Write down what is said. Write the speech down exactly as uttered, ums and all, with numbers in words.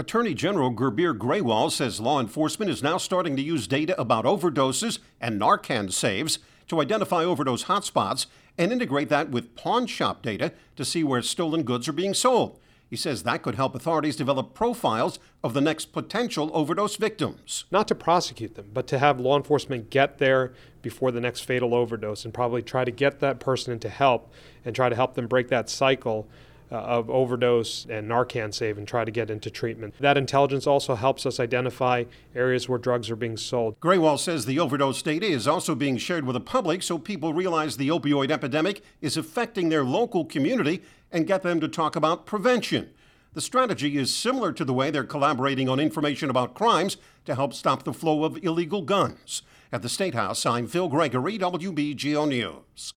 Attorney General Gurbir Grewal says law enforcement is now starting to use data about overdoses and Narcan saves to identify overdose hotspots and integrate that with pawn shop data to see where stolen goods are being sold. He says that could help authorities develop profiles of the next potential overdose victims. Not to prosecute them, but to have law enforcement get there before the next fatal overdose and probably try to get that person into help and try to help them break that cycle uh, of overdose and Narcan save and try to get into treatment. That intelligence also helps us identify areas where drugs are being sold. Grewal says the overdose data is also being shared with the public so people realize the opioid epidemic is affecting their local community and get them to talk about prevention. The strategy is similar to the way they're collaborating on information about crimes to help stop the flow of illegal guns. At the State House, I'm Phil Gregory, W B G O News.